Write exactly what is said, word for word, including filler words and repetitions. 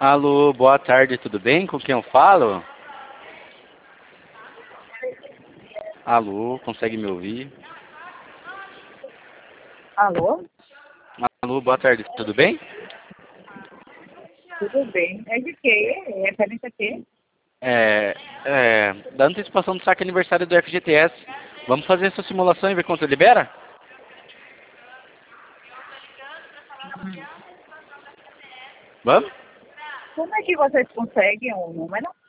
Alô, boa tarde, tudo bem? Com quem eu falo? Alô, consegue me ouvir? Alô? Alô, boa tarde, tudo bem? Tudo bem. É de quê? É referente a quê? É, é, da antecipação do saque aniversário do F G T S. Vamos fazer essa simulação e ver quanto libera? Hum. Vamos? Como é que vocês conseguem o número?